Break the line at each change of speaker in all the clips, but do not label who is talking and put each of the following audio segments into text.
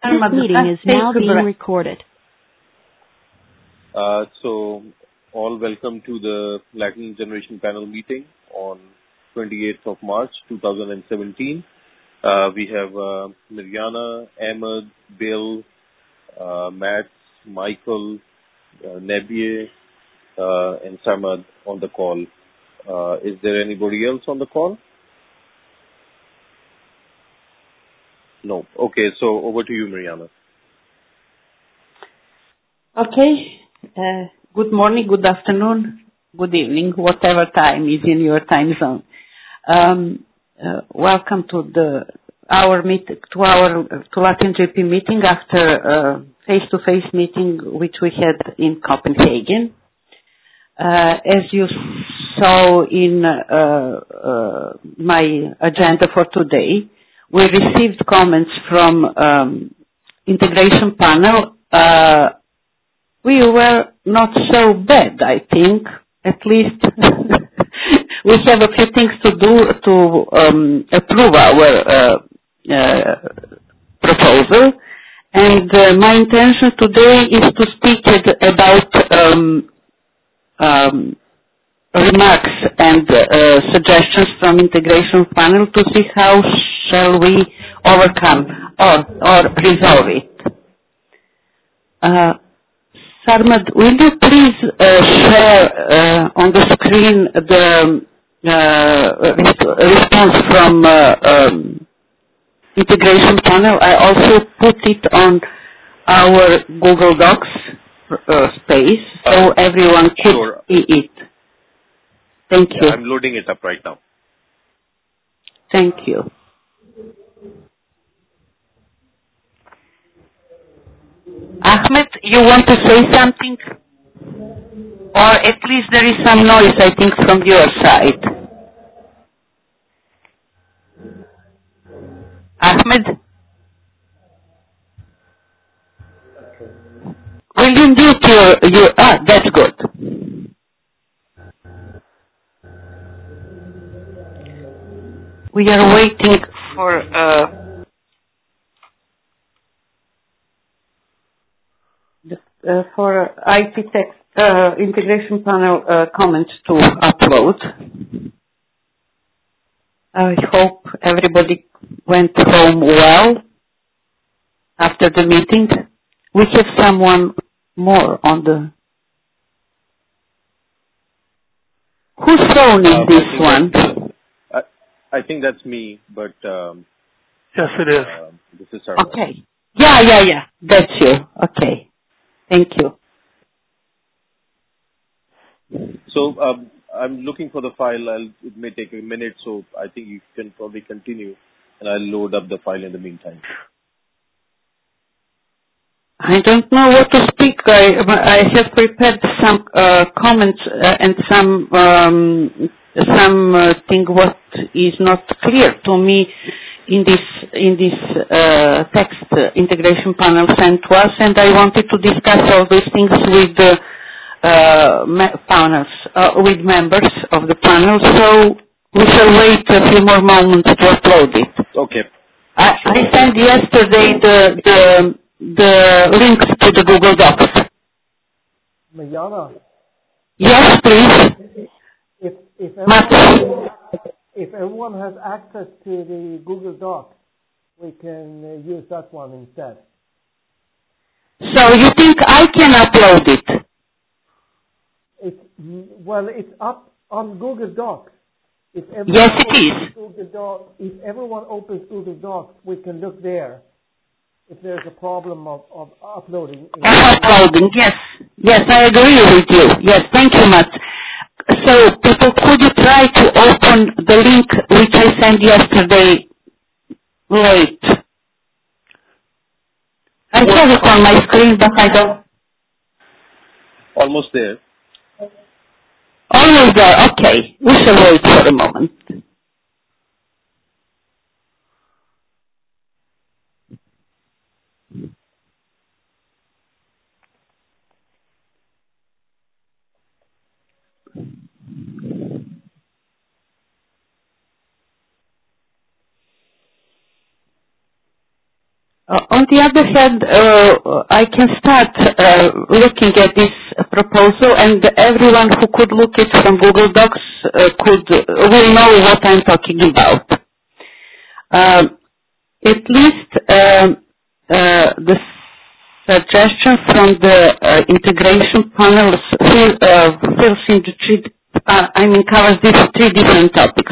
This meeting is now being recorded.
So, all welcome to the Latin Generation Panel meeting on 28th of March 2017. We have Mirjana, Ahmed, Bill, Matt, Michael, Nebie, and Samad on the call. Is there anybody else on the call? No. Okay, so over to you, Mirjana.
Okay. Good morning, good afternoon, good evening, whatever time is in your time zone. Welcome to Latin GP meeting after face-to-face meeting which we had in Copenhagen. As you saw in my agenda for today, we received comments from integration panel. We were not so bad, I think. At least we have a few things to do to approve our proposal. And my intention today is to speak about remarks and suggestions from integration panel to see how shall we overcome or resolve it. Sarmad, will you please share on the screen the response from integration panel? I also put it on our Google Docs space so everyone could see it. Thank you.
I'm loading it up right now.
Thank you. Ahmed, you want to say something? Or at least there is some noise, I think, from your side. Ahmed? Will you mute your that's good. We are waiting for IT text integration panel comments to upload. I hope everybody went home well after the meeting. We have someone more on the... Whose phone is this one?
I think that's me, but...
yes, it is.
This is Sarah.
Okay. Yeah. That's you. Okay. Thank you.
So, I'm looking for the file. It may take a minute, so I think you can probably continue, and I'll load up the file in the meantime.
I don't know what to speak. I have prepared some comments and something what is not clear to me in this text integration panel sent to us, and I wanted to discuss all these things with the panels, with members of the panel. So we shall wait a few more moments to upload it.
Okay.
I sent yesterday the links to the Google Docs.
Mirjana?
Yes, please.
If everyone has access to the Google Docs, we can use that one instead.
So you think I can upload it?
It's up on Google Docs.
Yes, it is.
If everyone opens Google Docs, we can look there. If there's a problem of uploading.
Uploading, yes. Yes, I agree with you. Yes, thank you much. So, people, could you try to open the link which I sent yesterday? Wait. I have it on my screen, but I don't...
Almost there.
Almost there, okay. We shall wait for a moment. On the other hand, I can start looking at this proposal, and everyone who could look it from Google Docs will know what I'm talking about. At least the suggestion from the integration panel fills into covers these three different topics.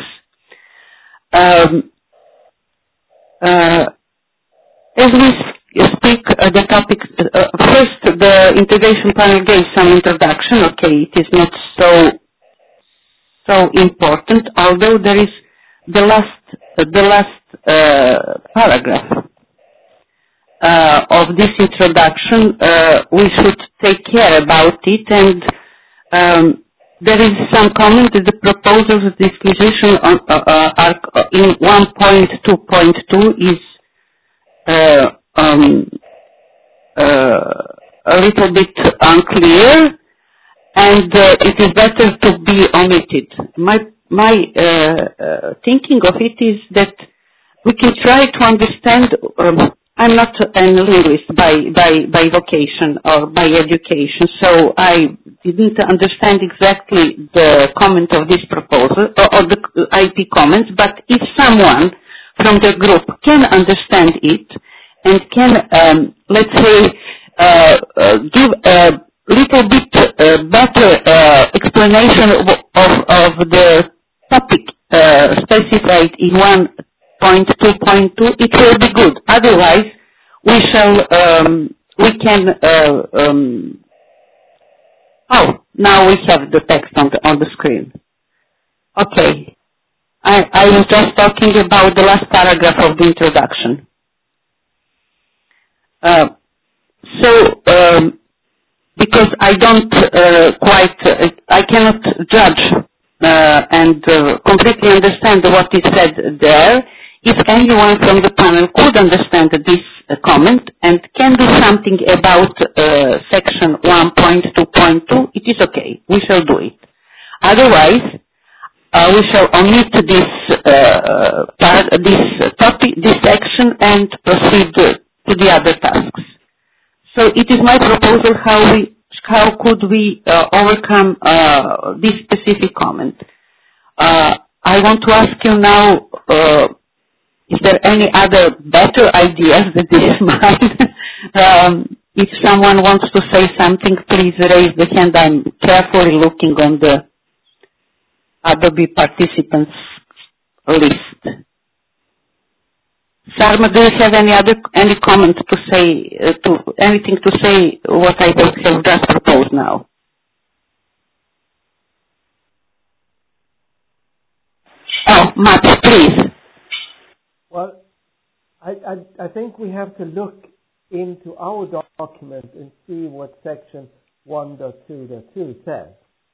As we speak, the topic, first the integration panel gave some introduction. Okay, it is not so important, although there is the last paragraph of this introduction. We should take care about it, and there is some comment that the proposals of disquisition are in 1.2.2 is a little bit unclear, and it is better to be omitted. My thinking of it is that we can try to understand. I'm not a linguist by vocation or by education, so I didn't understand exactly the comment of this proposal or the IP comments. But if someone from the group can understand it and can, let's say, give a little bit better explanation of the topic specified in 1.2.2, it will be good. Otherwise, we can. Now we have the text on the screen. Okay. I was just talking about the last paragraph of the introduction. Because I don't I cannot judge and completely understand what is said there. If anyone from the panel could understand this comment and can do something about section 1.2.2, it is okay. We shall do it. Otherwise, we shall omit this this section and proceed to the other tasks. So it is my proposal how could we overcome this specific comment. I want to ask you now, is there any other better ideas than this is mine? If someone wants to say something, please raise the hand. I'm carefully looking on the Adobe participants list. Sarma, do you have any comment to say, anything to say what I have just proposed now? Oh, Matt, please.
Well, I think we have to look into our document and see what section 1.2.2 says.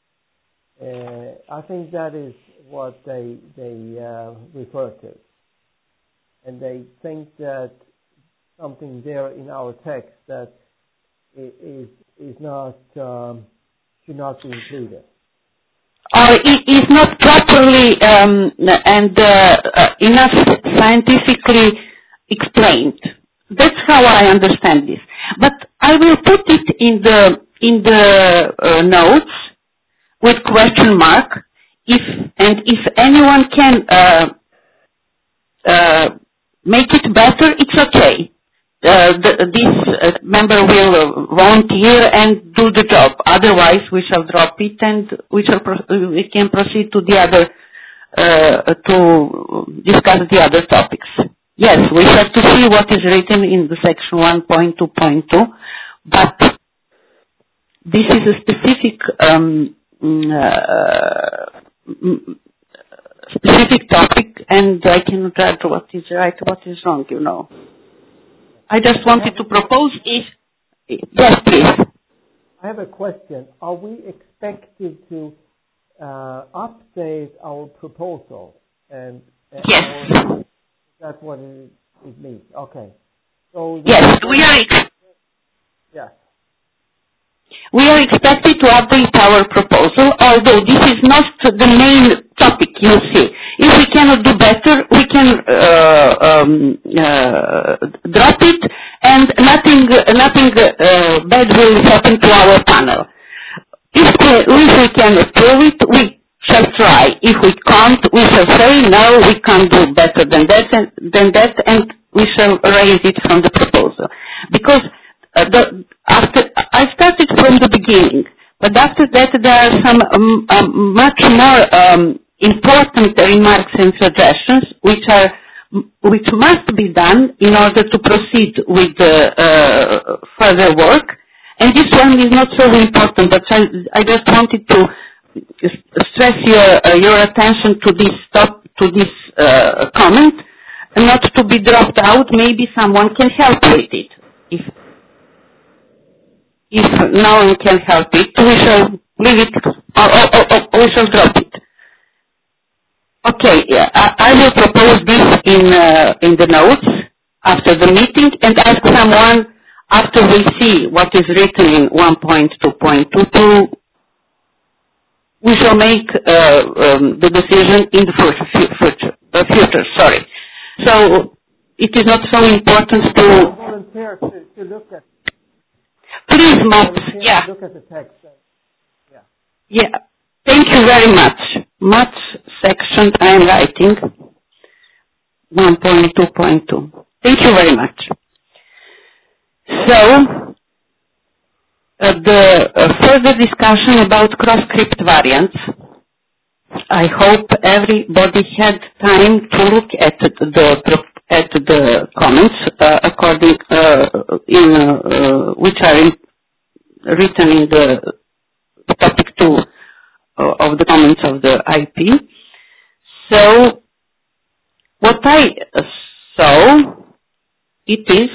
I think that is what they refer to. And they think that something there in our text that is not should not be included.
Or it is not properly and enough scientifically explained. That's how I understand this. But I will put it in the notes with question mark. If anyone can make it better, it's okay. This member will volunteer and do the job. Otherwise, we shall drop it and we can proceed to the other to discuss the other topics. Yes, we have to see what is written in the section 1.2.2, but this is a specific specific topic, and I cannot judge what is right, what is wrong, you know. I just wanted to propose yes, please.
I have a question. Are we expected to update our proposal? And
yes.
That's what it means. Okay. So
yes, we are.
Yes.
We are expected to update our proposal, although this is not the main topic, you see. If we cannot do better, we can can drop it, and nothing bad will happen to our panel. If we can approve it, we shall try. If we can't, we shall say no, we can't do better than that, and we shall raise it from the proposal. Because I started from the beginning, but after that there are some much more important remarks and suggestions which must be done in order to proceed with further work. And this one is not so important, but I just wanted to stress your attention to this comment, and not to be dropped out. Maybe someone can help with it. If no one can help it, we shall leave it, or we shall drop it. Okay, I will propose this in the notes after the meeting, and ask someone, after we see what is written in 1.2.22, we shall make the decision in the future. Sorry. So it is not so important to
volunteer to look at.
Please, Mats. Yeah.
Look at the text. Yeah.
Yeah. Thank you very much. Mats section I am writing 1.2.2. Thank you very much. So, the further discussion about cross-script variants. I hope everybody had time to look at the comments which are written in the topic 2 of the comments of the IP. So, what I saw, it is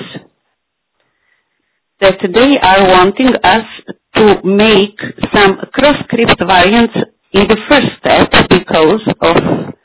that they are wanting us to make some cross-script variants in the first step, because of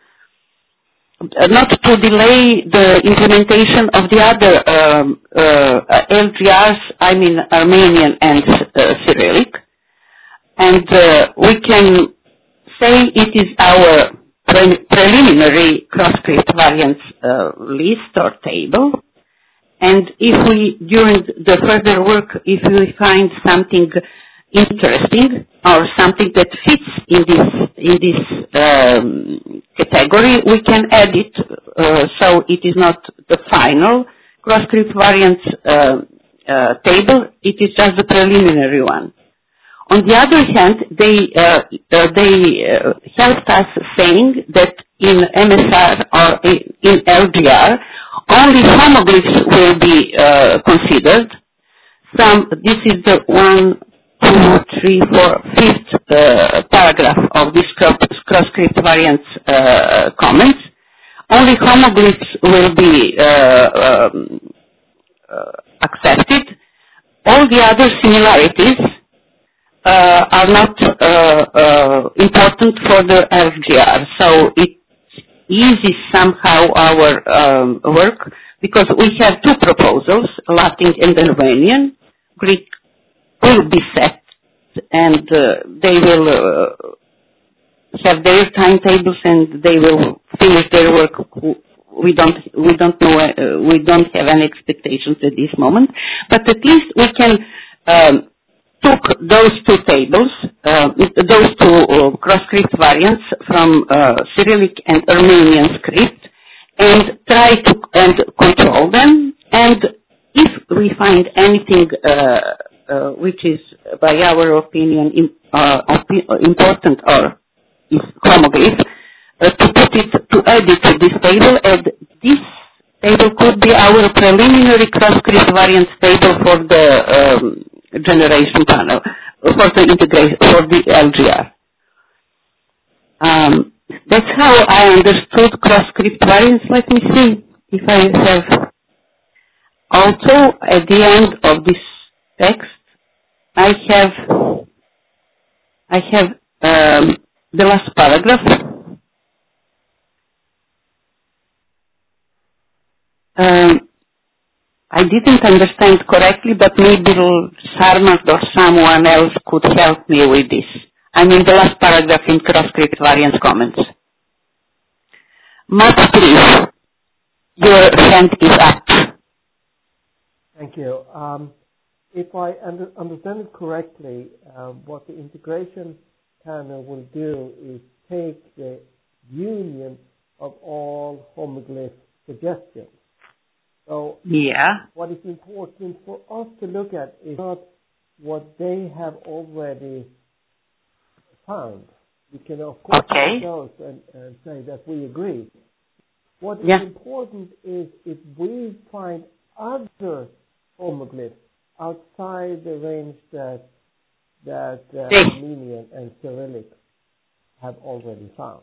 not to delay the implementation of the other LGRs, I mean Armenian and Cyrillic. And we can say it is our preliminary cross-script variants list or table. And if we, during the further work, if we find something interesting or something that fits in this category, we can add it. So it is not the final cross-script variants table. It is just the preliminary one. On the other hand, they helped us saying that in MSR or in LGR, only homoglyphs will be considered. This is the 1, 2, 3, 4, 5th paragraph of this cross-script variants comments. Only homoglyphs will be accepted. All the other similarities are not important for the LGR. So it eases somehow our work, because we have two proposals, Latin and Albanian. Greek will be set, and they will have their timetables, and they will finish their work. We don't know. We don't have any expectations at this moment, but at least we can took those two tables, those two cross-script variants from Cyrillic and Armenian script, and try to control them. And if we find anything which is, by our opinion, important or is homoglyph, to add it to this table, and this table could be our preliminary cross-script variants table for the generation panel, for the integration, for the LGR. That's how I understood cross-script variants. Let me see if I have. Also, at the end of this text, I have the last paragraph. I didn't understand correctly, but maybe Sarmas or someone else could help me with this. I mean the last paragraph in cross-script variants comments. Mats, please. your hand is up.
Thank you. If I understand it correctly, what the integration panel will do is take the union of all homoglyph suggestions. So what is important for us to look at is not what they have already found. We can of course take those and say that we agree. What is important is if we find other homoglyphs outside the range that Armenian and Cyrillic have already found.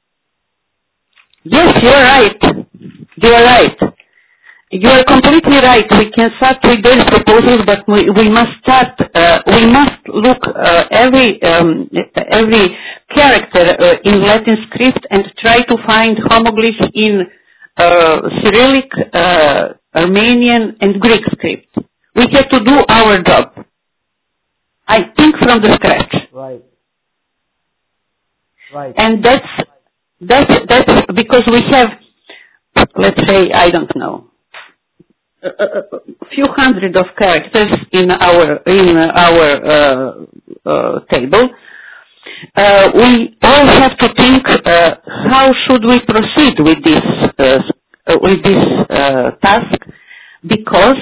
Yes, you're right. You're right. You are completely right. We can start with those proposals, but we must start. We must look every character in Latin script and try to find homoglyphs in Cyrillic, Armenian, and Greek script. We have to do our job. I think from the scratch.
Right. Right.
And that's because we have, let's say, I don't know, a few hundred of characters in our table. We all have to think how should we proceed with this task, because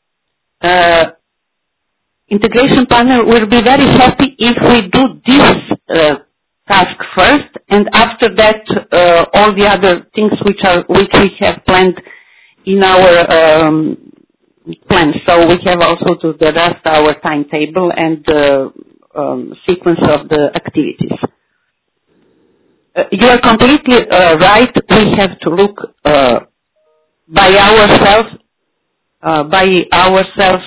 integration panel will be very happy if we do this task first, and after that all the other things which we have planned in our plan. So we have also to adjust our timetable and sequence of the activities. You are completely right. We have to look by ourselves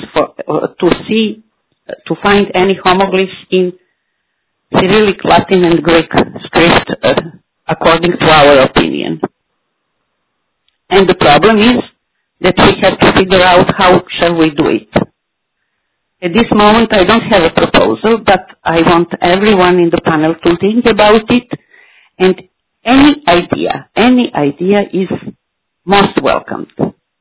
to find any homoglyphs in Cyrillic, Latin, and Greek script according to our opinion. And the problem is that we have to figure out how shall we do it. At this moment, I don't have a proposal, but I want everyone in the panel to think about it, and any idea is most welcomed.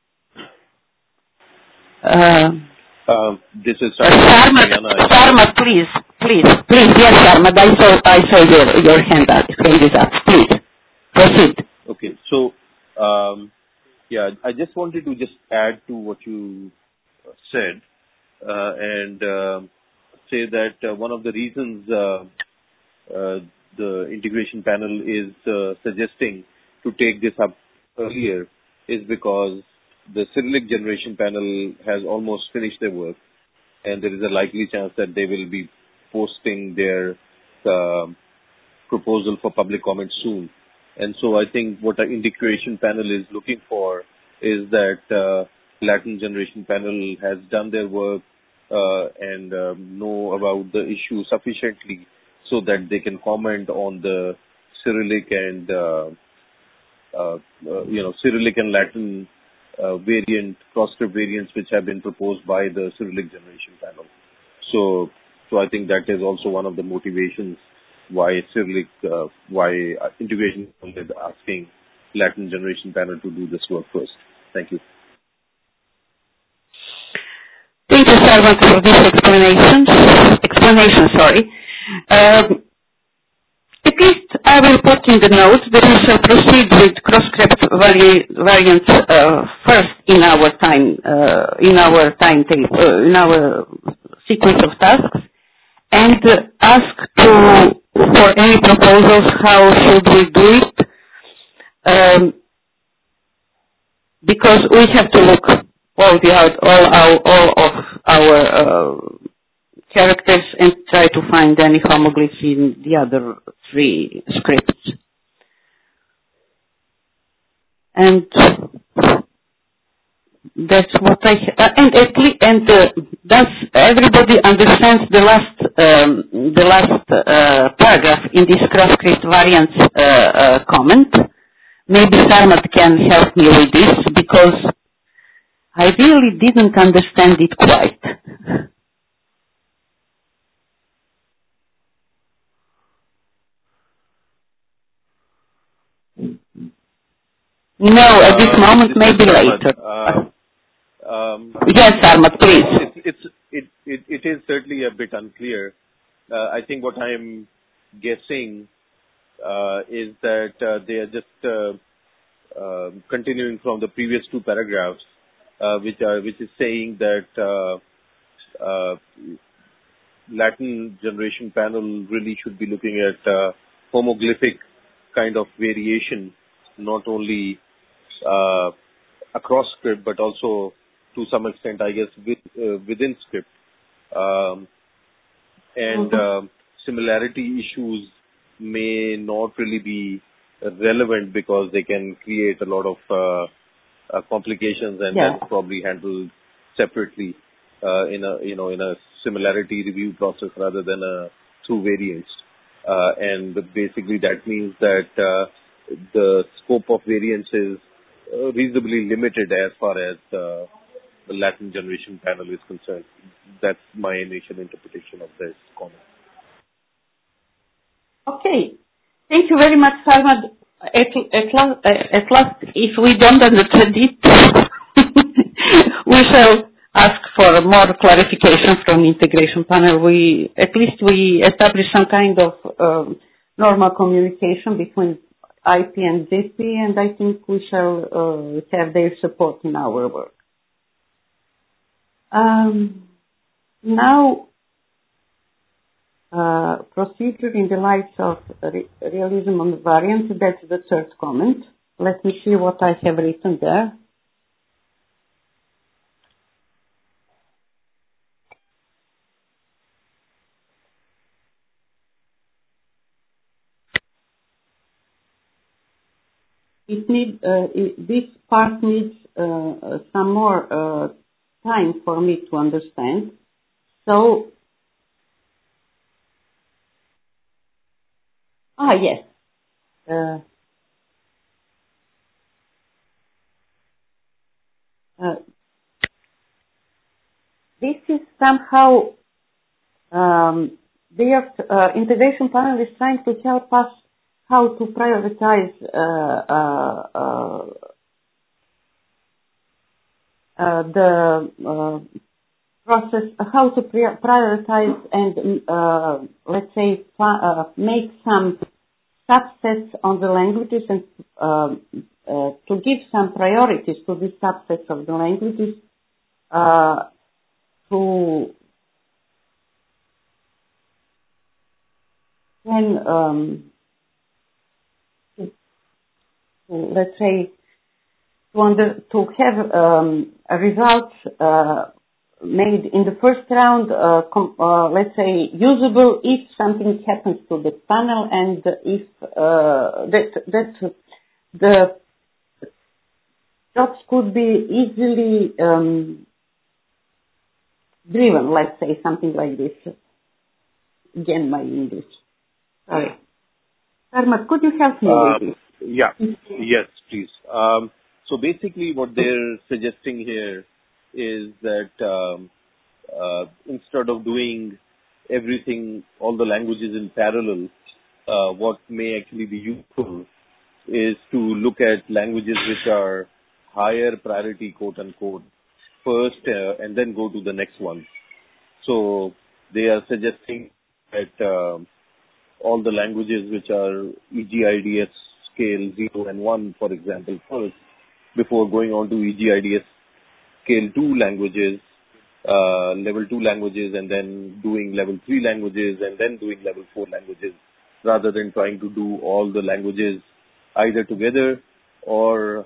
This is
Sarma, please. Yes, Sarma, I saw your hand is up. Please, proceed.
Okay, so, I just wanted to add to what you said, and say that one of the reasons the integration panel is suggesting to take this up earlier is because the Cyrillic generation panel has almost finished their work, and there is a likely chance that they will be posting their proposal for public comment soon. And so I think what our integration panel is looking for is that Latin generation panel has done their work and know about the issue sufficiently so that they can comment on the Cyrillic and Cyrillic and Latin cross-script variants which have been proposed by the Cyrillic generation panel. So I think that is also one of the motivations why integration panel is asking Latin generation panel to do this work first. Thank you.
Thank you, Sarvan, for this explanation. At least I will put in the notes that we shall proceed with cross-script variants first in our timetable, in our sequence of tasks, and ask for any proposals how should we do it, because we have to look all of our characters and try to find any homoglyphs in the other three scripts. And that's what does everybody understands the last paragraph in this cross-script variants comment? Maybe Sarmat can help me with this, because I really didn't understand it quite. No, at this moment, maybe later. Yes, Sarmat, please.
It is certainly a bit unclear. I think what I'm guessing is that they are just continuing from the previous two paragraphs, which is saying that Latin Generation Panel really should be looking at homoglyphic kind of variation, not only across script, but also to some extent, I guess, within script. Similarity issues may not really be relevant because they can create a lot of complications and then probably handled separately in a similarity review process rather than through variance. And basically that means that the scope of variance is reasonably limited as far as the Latin Generation Panel is concerned. That's my initial interpretation of this comment.
Okay. Thank you very much, Sarma. At last, if we don't understand it, we shall ask for more clarification from integration panel. We establish some kind of normal communication between IP and JP, and I think we shall have their support in our work. Now, procedure in the light of realism on the variance, that's the third comment. Let me see what I have written there. This part needs some more time for me to understand. So, yes. This is somehow, their integration panel is trying to help us how to prioritize the process, how to prioritize and, let's say, make some subsets on the languages and to give some priorities to the subsets of the languages to then let's say to have a result made in the first round, let's say usable if something happens to the panel and if that the jobs could be easily driven, let's say something like this. Again, my English. Sorry. Sarmat, could you help me with this?
Yeah. Yes, please. So basically what they're suggesting here is that instead of doing everything, all the languages in parallel, what may actually be useful is to look at languages which are higher priority, quote unquote, first and then go to the next one. So they are suggesting that all the languages which are EGIDS scale 0 and 1, for example, first, before going on to EGIDS scale 2 languages, level 2 languages, and then doing level 3 languages, and then doing level 4 languages, rather than trying to do all the languages either together or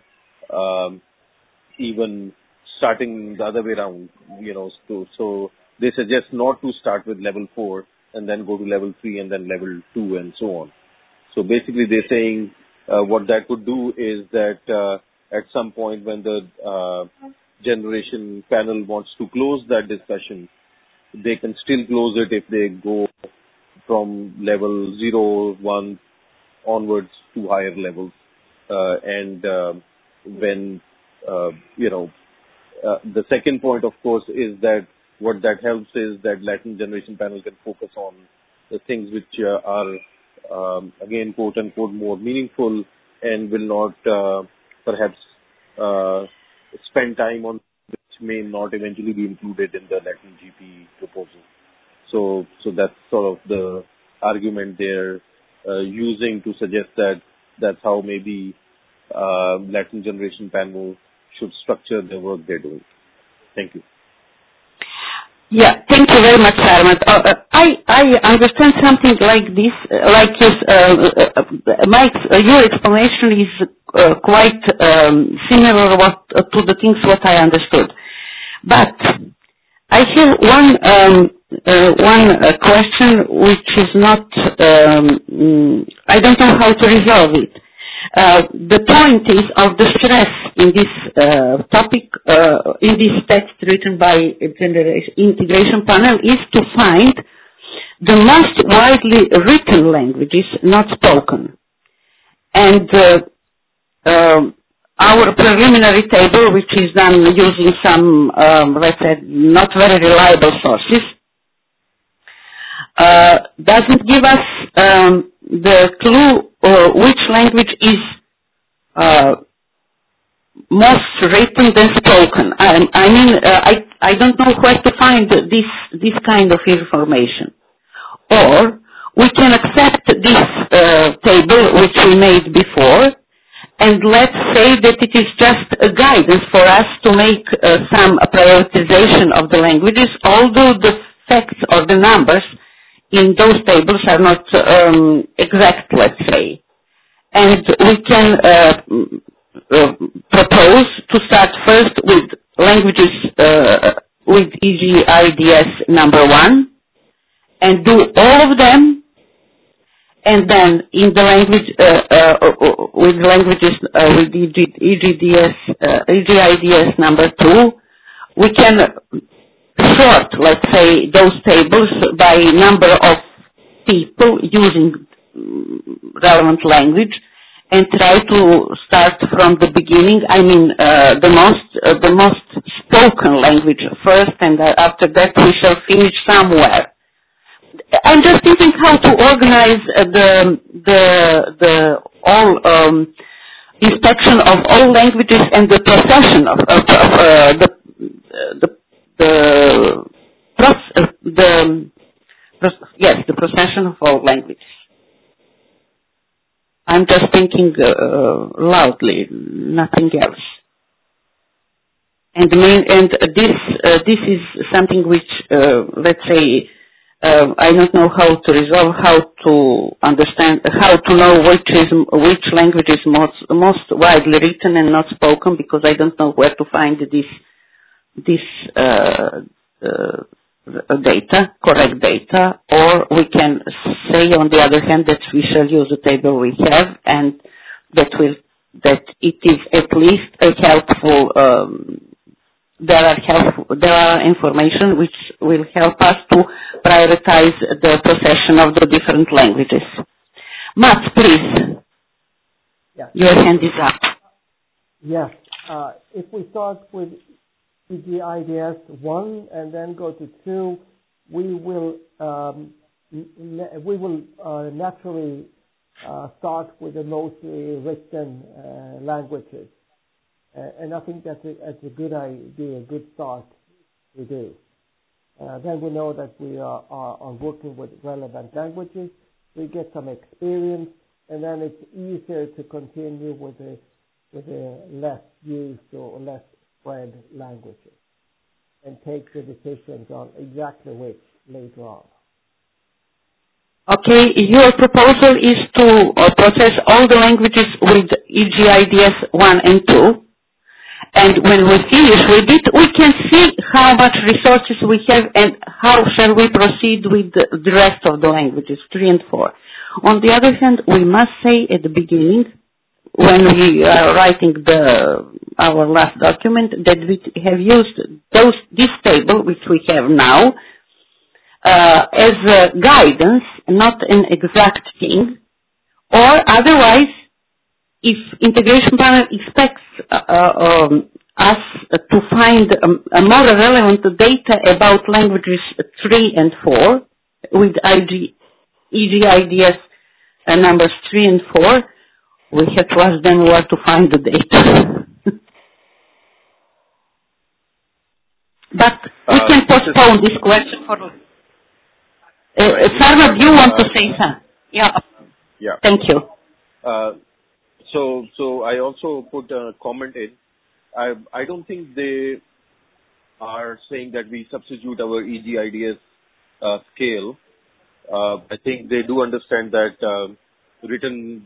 even starting the other way around, So they suggest not to start with level 4 and then go to level 3 and then level 2 and so on. So basically they're saying what that could do is that at some point when the generation panel wants to close that discussion, they can still close it if they go from level 0, 1 onwards to higher levels. When the second point, of course, is that what that helps is that Latin Generation Panel can focus on the things which are, again, quote unquote, more meaningful and will not perhaps spend time on, which may not eventually be included in the Latin GP proposal. So that's sort of the argument they're using to suggest that that's how maybe Latin Generation Panel should structure the work they're doing. Thank you.
Yeah, thank you very much, Sarmat. I understand something like this, like your explanation is quite similar to the things what I understood. But I have one question which is not, I don't know how to resolve it. The point is of the stress in this topic, in this text written by Integration Panel, is to find the most widely written languages not spoken. And our preliminary table, which is done using some, let's say, not very reliable sources, doesn't give us the clue which language is most written than spoken. I don't know where to find this kind of information. Or we can accept this table which we made before, and let's say that it is just a guidance for us to make some prioritization of the languages, although the facts or the numbers in those tables are not exact, let's say. And we can propose to start first with languages with EGIDS number 1 and do all of them, and then in the language with languages with EGIDS number 2, we can sort, let's say, those tables by number of people using relevant language, and try to start from the beginning. The most spoken language first, and after that we shall finish somewhere. I'm just thinking how to organize the all inspection of all languages and the procession of the procession of all languages. I'm just thinking loudly, nothing else. And this is something which, let's say, I don't know how to resolve, how to understand, how to know which language is most widely written and not spoken, because I don't know where to find this data, correct data, or we can say on the other hand that we shall use the table we have, and that it is at least a helpful. There are information which will help us to prioritize the procession of the different languages. Mats, please.
Yeah.
Your hand is up.
Yes. If we start with EGIDS 1 and then go to 2, we will naturally start with the mostly written languages. And I think that's a good idea, a good start to do. Then we know that we are working with relevant languages. We get some experience, and then it's easier to continue with the less used or less spread languages and take the decisions on exactly which later on.
Okay, your proposal is to process all the languages with EGIDS 1 and 2. And when we finish with it, we can see how much resources we have and how shall we proceed with the rest of the languages, 3 and 4. On the other hand, we must say at the beginning, when we are writing our last document, that we have used this table, which we have now, as a guidance, not an exact thing, or otherwise, if Integration Panel expects us to find a more relevant data about languages 3 and 4 with EGIDS numbers 3 and 4, we have to ask them where to find the data. But we can postpone this question for... Sarma, do you want to say something? Yeah. Thank you.
So I also put a comment in. I don't think they are saying that we substitute our EGIDS scale. I think they do understand that written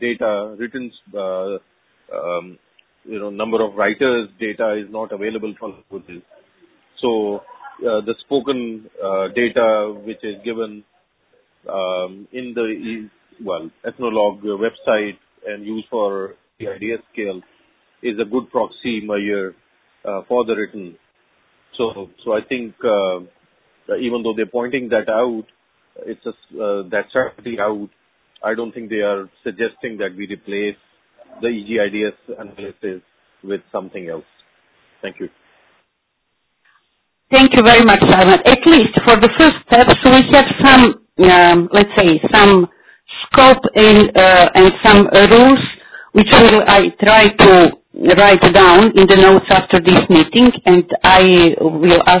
number of writers data is not available for languages. So the spoken data which is given in the Ethnologue website and used for the EGIDS scale is a good proxy measure for the written. So I think even though they're pointing that out, it's that strategy out. I don't think they are suggesting that we replace the EGIDS analysis with something else. Thank you.
Thank you very much, Simon. At least for the first steps, we have some, let's say, some scope and some rules, which I try to write down in the notes after this meeting, and I will ask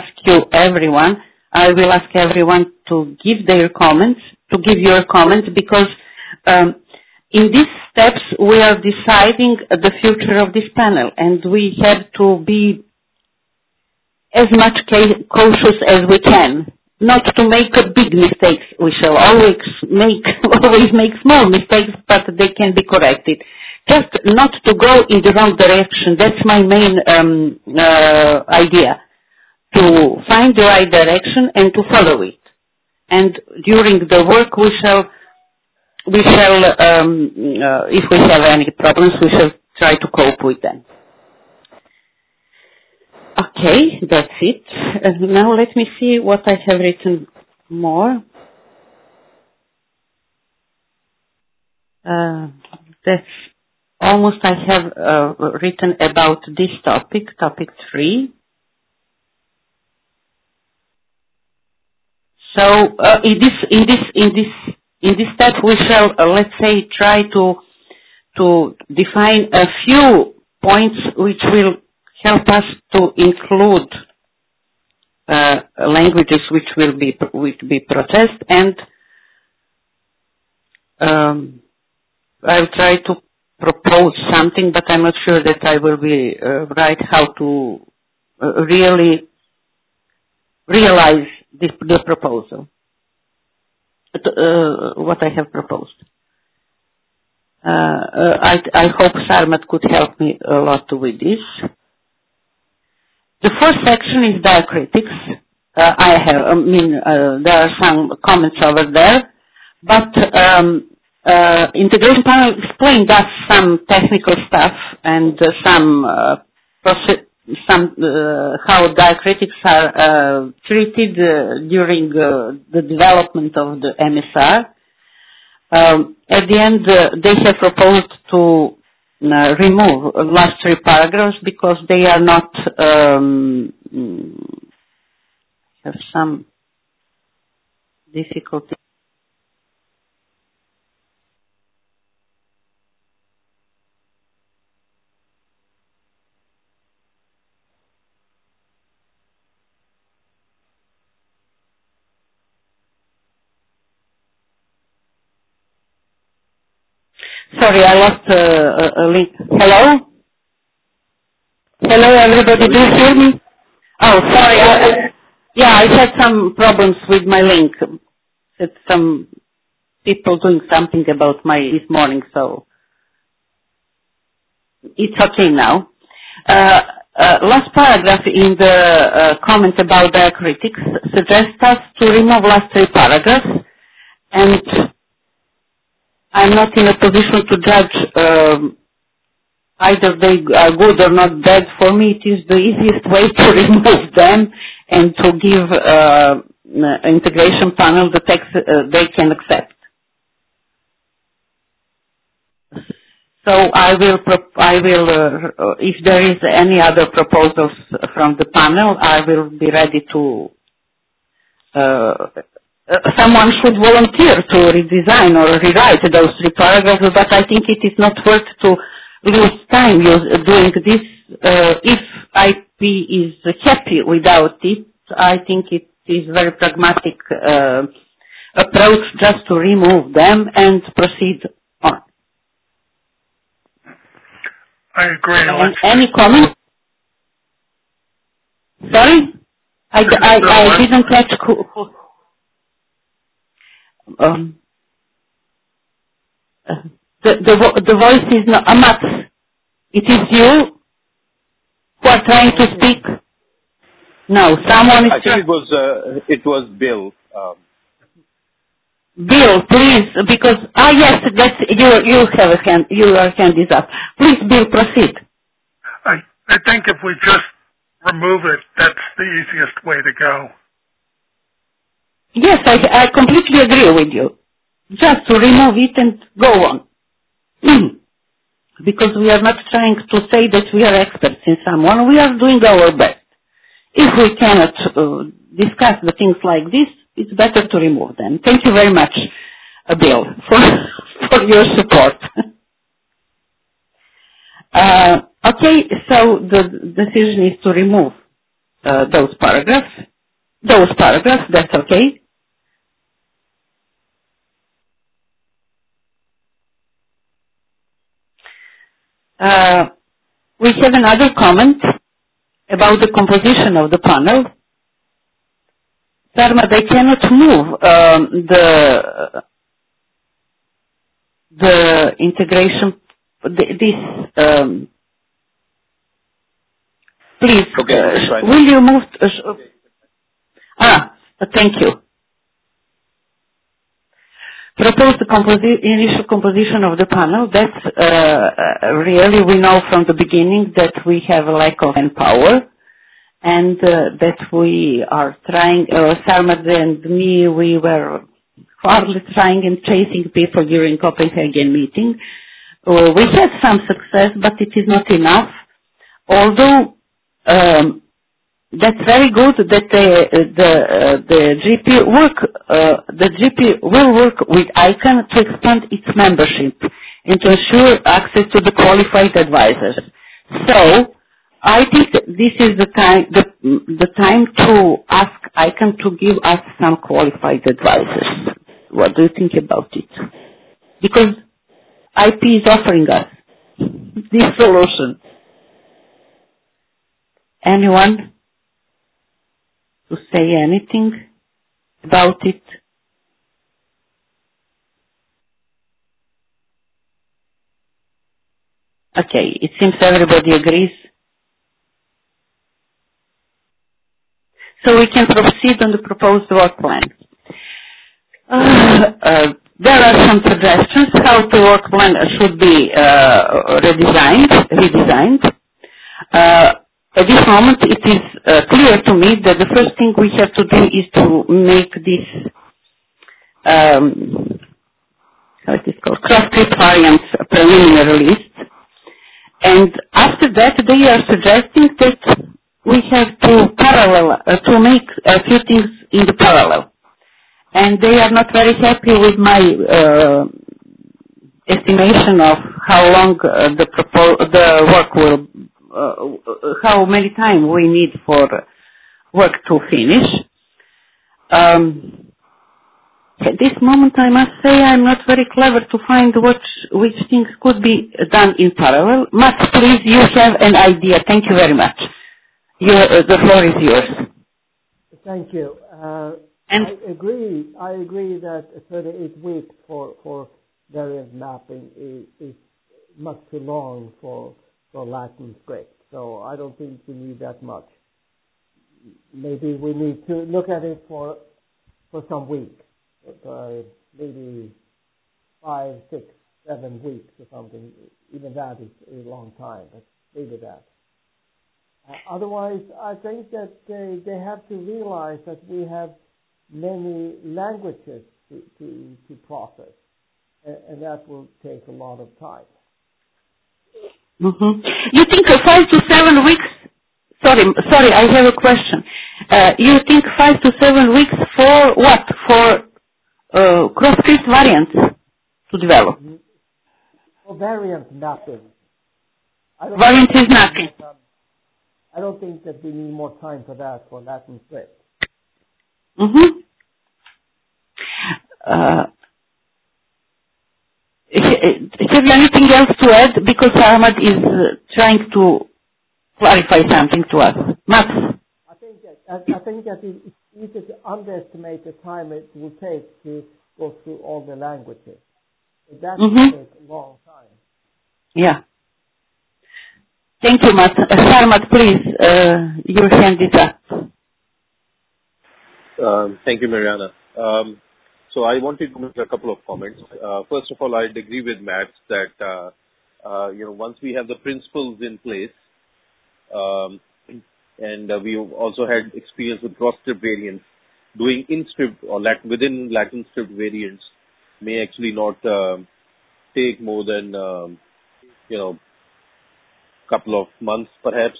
everyone to give their comments, to give your comments, because in these steps we are deciding the future of this panel, and we have to be as much cautious as we can, not to make big mistakes. We shall always make small mistakes, but they can be corrected. Just not to go in the wrong direction. That's my main idea. To find the right direction and to follow it. And during the work we shall, if we have any problems, we shall try to cope with them. Okay, that's it. Now let me see what I have written more. That's almost I have written about this topic 3. So in this step we shall let's say try to define a few points which will help us to include languages which will be processed, and I'll try to propose something, but I'm not sure that I will be right how to really realize the proposal, what I have proposed. I hope Sarmat could help me a lot with this. The first section is diacritics. There are some comments over there, but integration panel explained us some technical stuff and how diacritics are treated during the development of the MSR. At the end, they have proposed to remove last 3 paragraphs because they are not have some difficulty. Sorry, I lost a link. Hello? Hello, everybody. Do you hear me? Oh, sorry. I had some problems with my link. It's some people doing something about this morning, so it's okay now. Last paragraph in the comment about diacritics suggests us to remove last 3 paragraphs, and I'm not in a position to judge either they are good or not bad. For me, it is the easiest way to remove them and to give integration panel the text they can accept. So I will, if there is any other proposals from the panel, I will be ready to someone should volunteer to redesign or rewrite those 3 paragraphs, but I think it is not worth to lose time doing this. If IP is happy without it, I think it is very pragmatic approach just to remove them and proceed on.
I agree.
Any comment? Sorry? I didn't catch who. The voice is not Amat. It is you who are trying to speak. No, someone is.
I think it was Bill.
Bill, please, because yes, that's you have a hand. Your hand is up. Please, Bill, proceed.
I think if we just remove it, that's the easiest way to go.
Yes, I completely agree with you. Just to remove it and go on. Because we are not trying to say that we are experts in someone. We are doing our best. If we cannot discuss the things like this, it's better to remove them. Thank you very much, Bill, for your support. Okay, so the decision is to remove those paragraphs. That's okay. We have another comment about the composition of the panel. Sarmad, I cannot move the integration. Please,
okay,
will you move? Thank you. Propose the initial composition of the panel. That's really, we know from the beginning that we have a lack of manpower, and that we are trying, Sarmad and me, we were hardly trying and chasing people during Copenhagen meeting. We had some success, but it is not enough. Although that's very good that the GP will work with ICANN to expand its membership and to ensure access to the qualified advisors. So I think this is the time to ask ICANN to give us some qualified advisors. What do you think about it? Because IP is offering us this solution. Anyone to say anything about it? Okay, it seems everybody agrees. So we can proceed on the proposed work plan. There are some suggestions how the work plan should be redesigned. At this moment, it is clear to me that the first thing we have to do is to make this, how it is called, cross-script variants preliminary list. And after that, they are suggesting that we have to make a few things in the parallel. And they are not very happy with my estimation of how long the work will, how many time we need for work to finish. At this moment, I must say I'm not very clever to find which things could be done in parallel. Matt, please, you have an idea. Thank you very much. The floor is yours.
Thank you. I agree that 38 weeks for variant mapping is much too long for Latin script. So I don't think we need that much. Maybe we need to look at it for some weeks. Maybe 5, 6, 7 weeks or something. Even that is a long time, but maybe that. Otherwise, I think that they have to realize that we have many languages to process, and that will take a lot of time.
Mm-hmm. You think 5 to 7 weeks? Sorry, I have a question. You think 5 to 7 weeks for what? For cross-script variants to develop.
For variant, nothing.
Variant is nothing.
I don't think that we need more time for that for Latin script.
Mm-hmm. Have you anything else to add? Because Ahmad is trying to clarify something to us. Mats?
I think that it's easy to underestimate the time it will take to go through all the languages. That will take a long time.
Yeah. Thank you, Mats. Ahmad, please, your hand is up.
Thank you, Mariana. So I wanted to make a couple of comments. First of all, I'd agree with Matt that once we have the principles in place, and we also had experience with cross-script variants, doing in-script or within Latin script variants may actually not take more than couple of months perhaps.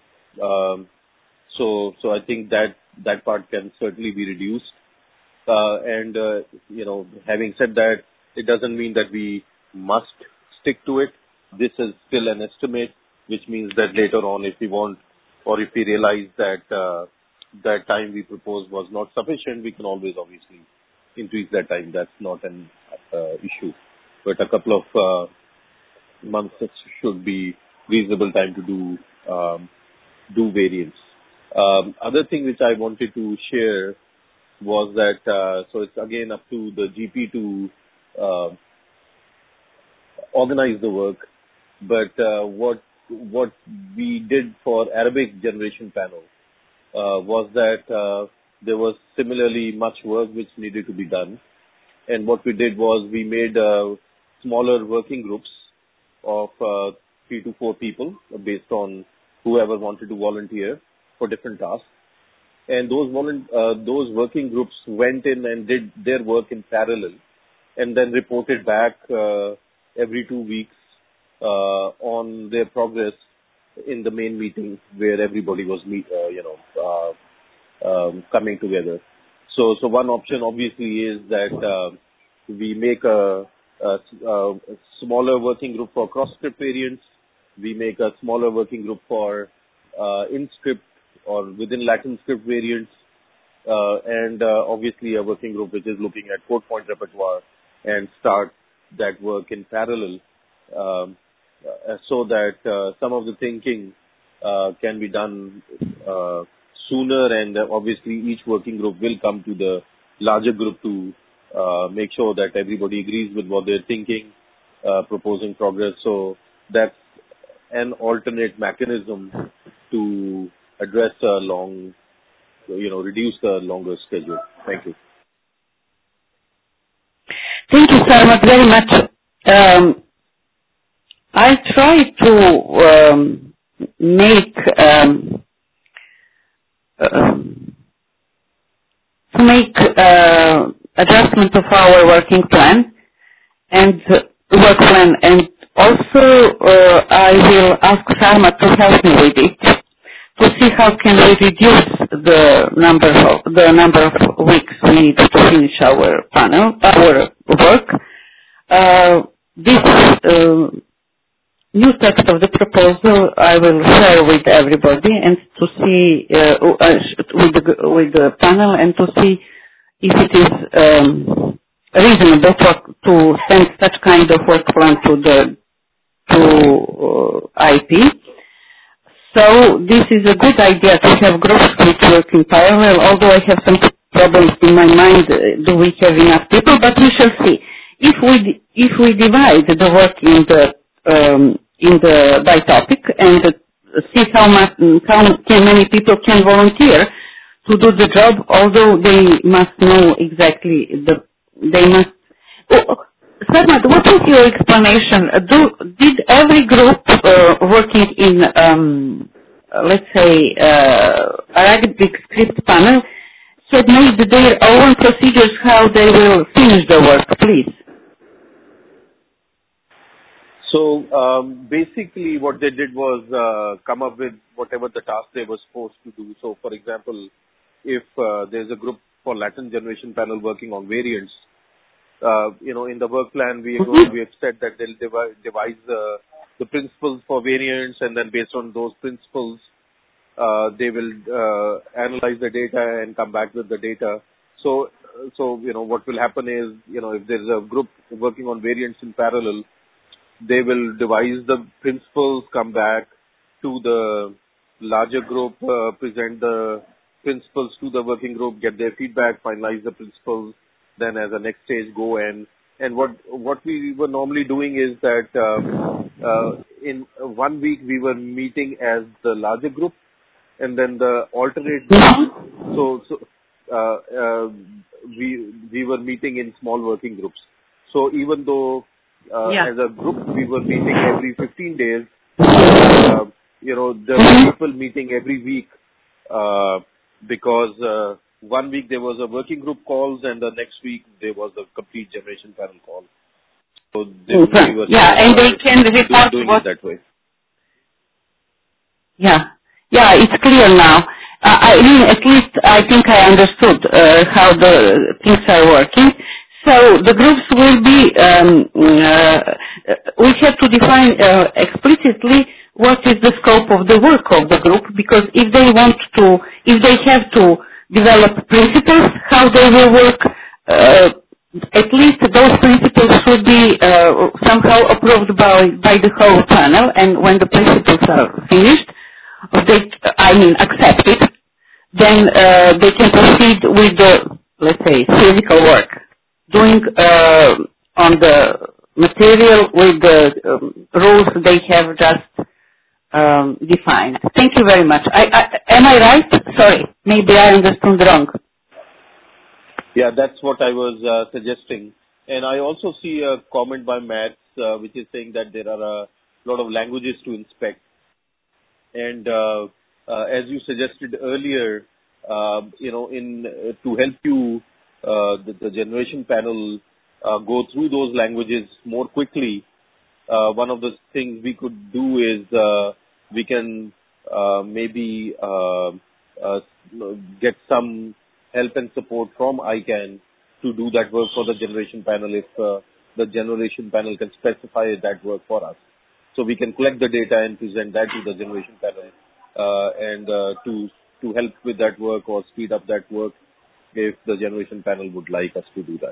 So I think that part can certainly be reduced. Having said that, it doesn't mean that we must stick to it. This is still an estimate, which means that later on, if we want or if we realize that that time we proposed was not sufficient, we can always obviously increase that time. That's not an issue. But a couple of months should be reasonable time to do variants. Other thing which I wanted to share was that so it's again up to the GP to organize the work. But what we did for Arabic generation panel was that there was similarly much work which needed to be done. And what we did was we made smaller working groups of 3 to 4 people based on whoever wanted to volunteer for different tasks. And those working groups went in and did their work in parallel and then reported back every 2 weeks on their progress in the main meeting where everybody was coming together. So one option obviously is that we make a smaller working group for cross-script variants. We make a smaller working group for in-script or within Latin script variants, and obviously a working group which is looking at code point repertoire and start that work in parallel so that some of the thinking can be done sooner, and obviously each working group will come to the larger group to make sure that everybody agrees with what they're thinking, proposing progress. So that's an alternate mechanism to address reduce the longer schedule. Thank you.
Thank you, Sarmat, very much. I try to make adjustment of our working plan and work plan, and also I will ask Sarmat to help me with it to see how can we reduce the number of weeks we need to finish our work. This new text of the proposal I will share with everybody and to see with the panel and to see if it is reasonable to send such kind of work plan to IP. So this is a good idea to have groups which work in parallel, although I have some problems in my mind, do we have enough people, but we shall see. If we divide the work in the by topic and see how many people can volunteer to do the job, although they must know exactly Sarmat, what is your explanation? Did every group working in, let's say, Arabic script panel had made their own procedures how they will finish the work, please?
So basically what they did was come up with whatever the task they were supposed to do. So for example, if there's a group for Latin generation panel working on variants, in the work plan, we have said that they'll devise the principles for variants, and then based on those principles, they will analyze the data and come back with the data. So what will happen is, if there's a group working on variants in parallel, they will devise the principles, come back to the larger group, present the principles to the working group, get their feedback, finalize the principles, then as a next stage go and what we were normally doing is that in 1 week we were meeting as the larger group, and then the alternate we were meeting in small working groups. So even though as a group we were meeting every 15 days, there were people meeting every week because 1 week there was a working group calls, and the next week there was a complete generation panel call. So they were
and they can report
doing it that way.
Yeah, it's clear now. At least I think I understood how the things are working. So the groups will be, we have to define explicitly what is the scope of the work of the group, because if they have to develop principles, how they will work, at least those principles should be somehow approved by the whole panel, and when the principles are finished, accepted, then they can proceed with the, let's say, physical work, doing on the material with the rules they have just defined. Thank you very much. Am I right? Sorry, maybe I understood wrong.
Yeah, that's what I was suggesting. And I also see a comment by Matt, which is saying that there are a lot of languages to inspect. And as you suggested earlier, to help you, the generation panel go through those languages more quickly, one of the things we could do is we can maybe get some help and support from ICANN to do that work for the generation panel if the generation panel can specify that work for us. So we can collect the data and present that to the generation panel and to help with that work or speed up that work if the generation panel would like us to do that.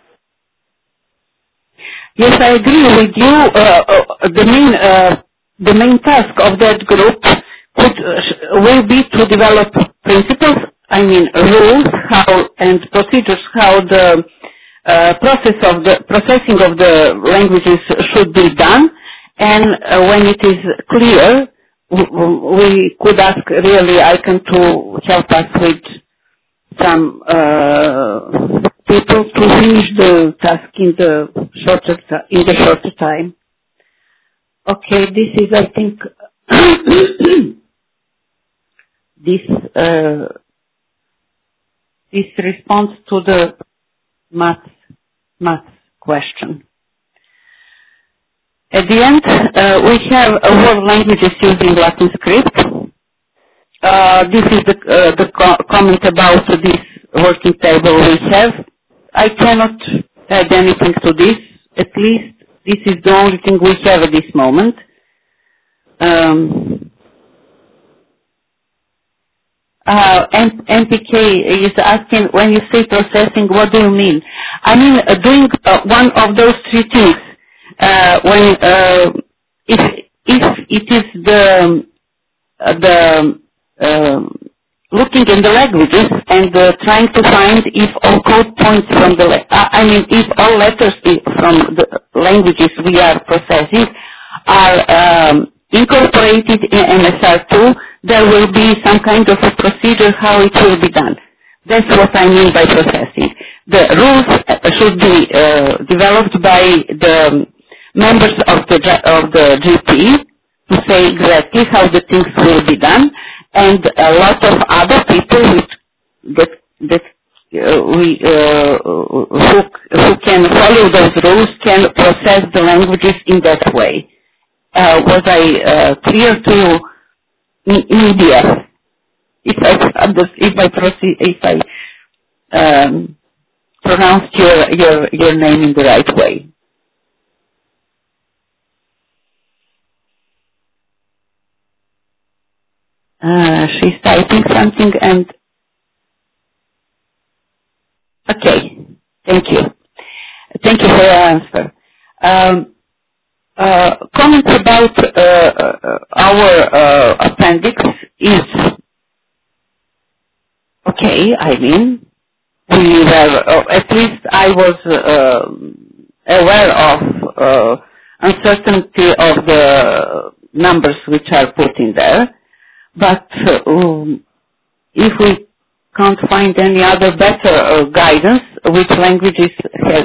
Yes, I agree with you. The main task of that group will be to develop principles, rules, and procedures, how the processing of the languages should be done. And when it is clear, we could ask really ICANN to help us with some people to finish the task in the shorter time. Okay, this is, I think, this response to the math question. At the end, we have world languages using Latin script. This is the comment about this working table we have. I cannot add anything to this. At least this is the only thing we have at this moment. MPK is asking, when you say processing, what do you mean? I mean doing one of those three things. When if it is the looking in the languages and trying to find if all code points from if all letters from the languages we are processing are incorporated in MSR2, there will be some kind of a procedure how it will be done. That's what I mean by processing. The rules should be developed by the members of the GP to say exactly how the things will be done, and a lot of other people who can follow those rules can process the languages in that way. Was I clear to you? If I pronounced your name in the right way. She's typing something and... Okay, thank you. Thank you for your answer. Comments about our appendix is okay. I mean, we were, at least I was aware of uncertainty of the numbers which are put in there. But if we can't find any other better guidance, which languages has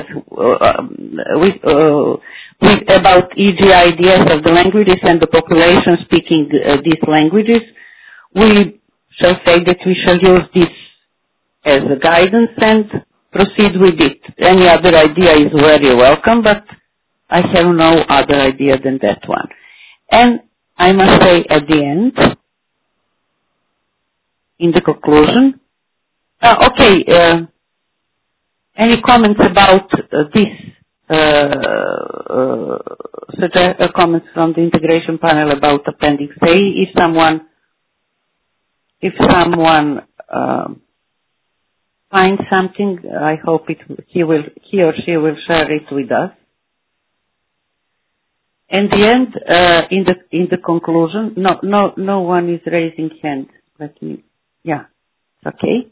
about EGIDS of the languages and the population speaking these languages, we shall say that we shall use this as a guidance and proceed with it. Any other idea is very welcome, but I have no other idea than that one. And I must say at the end, in the conclusion, any comments about this? Comments from the integration panel about Appendix A. If someone finds something, I hope he or she will share it with us. In the end, in the conclusion, no one is raising hand. Let me. Yeah, okay.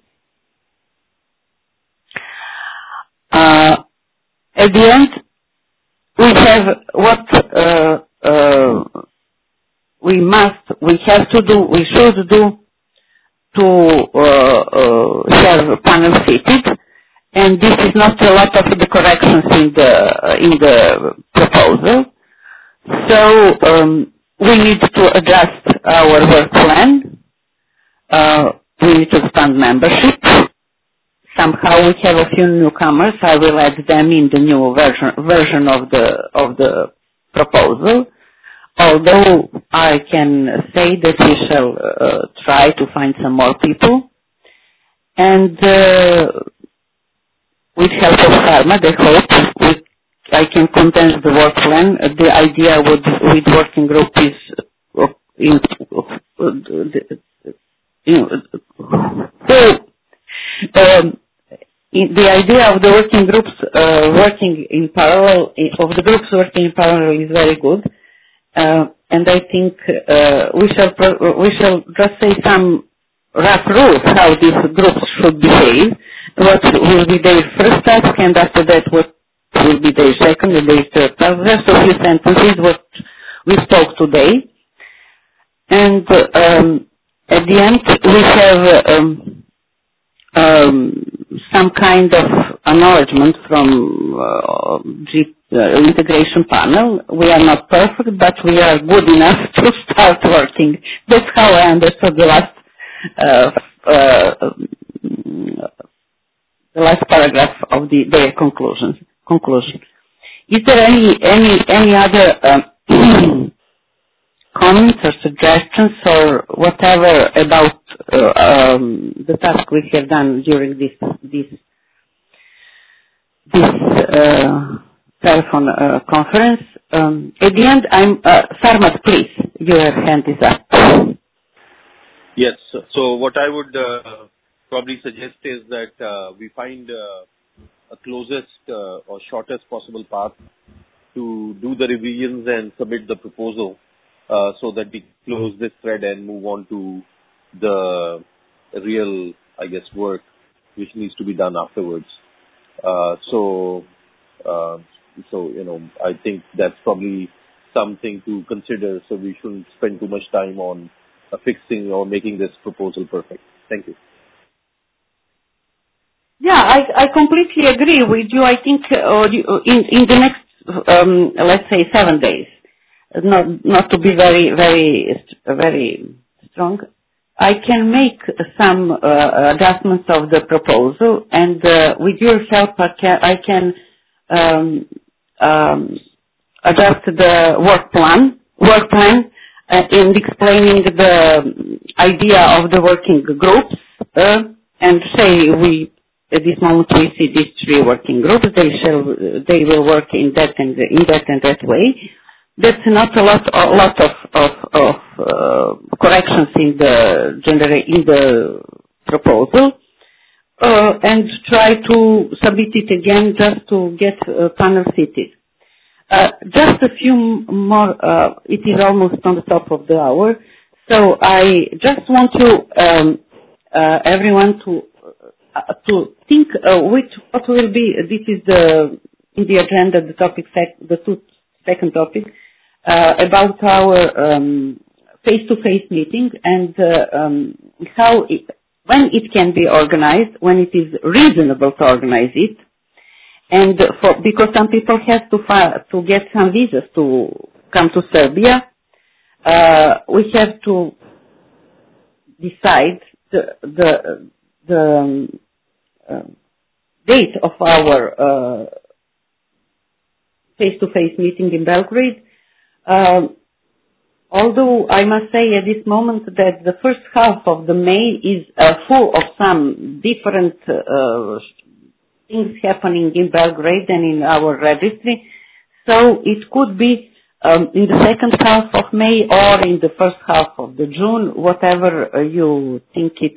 At the end, we have what we should do to have a panel fitted, and this is not a lot of the corrections in the proposal. So we need to adjust our work plan. We need to expand membership. Somehow we have a few newcomers. I will add them in the new version of the proposal. Although I can say that we shall try to find some more people. And with help of Harmad, I hope I can condense the work plan. The idea with working group is the idea of the working groups working in parallel, is very good, and I think we shall just say some rough rules how these groups should behave. What will be their first task, and after that, what will be their second and their third task. Just a few sentences what we spoke today, and at the end we have some kind of acknowledgement from integration panel. We are not perfect, but we are good enough to start working. That's how I understood the last paragraph of their conclusion. Is there any other comments or suggestions or whatever about the task we have done during this telephone conference? At the end, Sarmat, please, your hand is up.
Yes. So what I would probably suggest is that we find a closest or shortest possible path to do the revisions and submit the proposal so that we close this thread and move on to the real, I guess, work which needs to be done afterwards. So I think that's probably something to consider. So we shouldn't spend too much time on fixing or making this proposal perfect. Thank you.
Yeah, I completely agree with you. I think in the next, let's say, 7 days, not to be very strong, I can make some adjustments of the proposal, and with your help, I can adjust the work plan in explaining the idea of the working groups, and say we at this moment we see these three working groups. They will work in that and that way. That's not a lot of corrections in the proposal, and try to submit it again just to get panel seated. Just a few more. It is almost on the top of the hour, so I just want to everyone to think what will be. This is in the agenda, the topic, the second topic about our face-to-face meeting and when it can be organized, when it is reasonable to organize it, and because some people have to get some visas to come to Serbia, we have to decide the date of our face-to-face meeting in Belgrade. Although I must say at this moment that the first half of the May is full of some different things happening in Belgrade and in our registry, so it could be in the second half of May or in the first half of the June, whatever you think it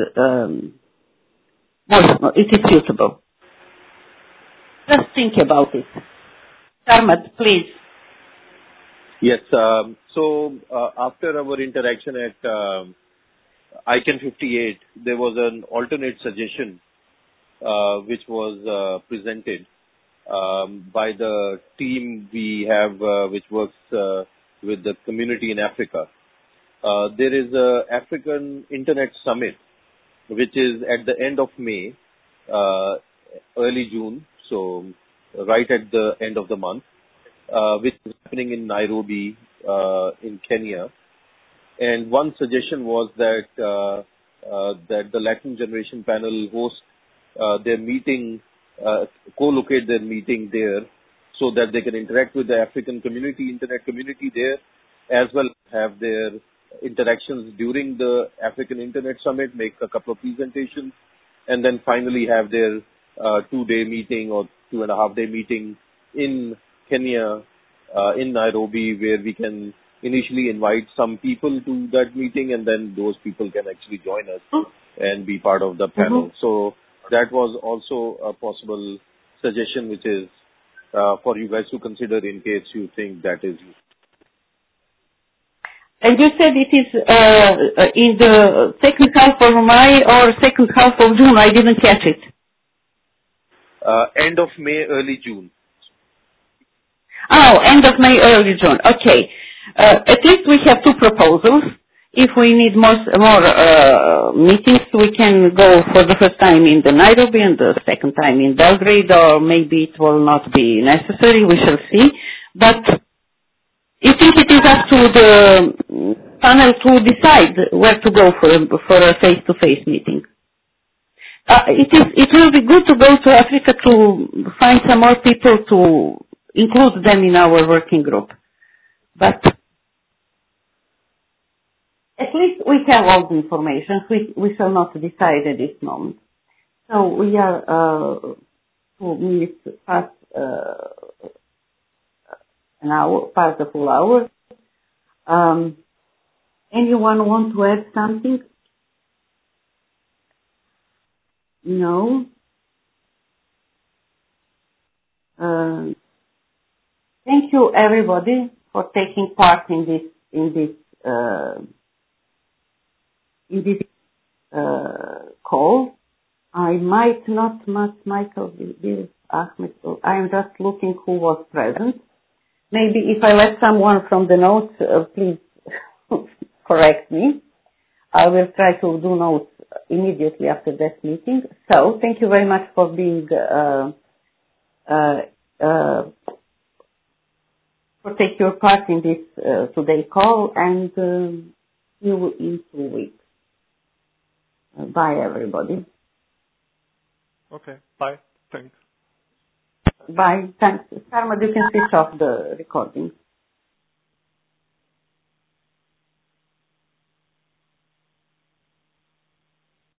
is suitable. Just think about it. Sarmad, please.
Yes. So after our interaction at ICANN 58, there was an alternate suggestion which was presented by the team we have which works with the community in Africa. There is a African Internet Summit which is at the end of May, early June, so right at the end of the month, which is happening in Nairobi, in Kenya. And one suggestion was that the Latin Generation Panel host their meeting, co-locate their meeting there, so that they can interact with the African community, internet community there, as well as have their interactions during the African Internet Summit, make a couple of presentations, and then finally have their 2-day meeting or 2.5-day meeting in Kenya, in Nairobi, where we can initially invite some people to that meeting, and then those people can actually join us and be part of the panel. So that was also a possible suggestion, which is for you guys to consider in case you think that is useful.
And you said it is in the second half of May or second half of June. I didn't catch it.
End of May, early June.
Oh, end of May, early June. Okay. At least we have two proposals. If we need more meetings, we can go for the first time in the Nairobi and the second time in Belgrade, or maybe it will not be necessary. We shall see. But I think it is up to the panel to decide where to go for a face-to-face meeting. It will be good to go to Africa to find some more people to include them in our working group. But at least we have all the information. We shall not decide at this moment. So we are 2 minutes past an hour, past the full hour. Anyone want to add something? No. Thank you, everybody, for taking part in this call. I might not much Michael Bill Ahmed. I am just looking who was present. Maybe if I let someone from the notes, please correct me. I will try to do notes immediately after that meeting. So thank you very much for being for taking your part in this today call, and see you in 2 weeks. Bye, everybody.
Okay. Bye. Thanks.
Bye. Thanks. Sarma, you can switch off the recording.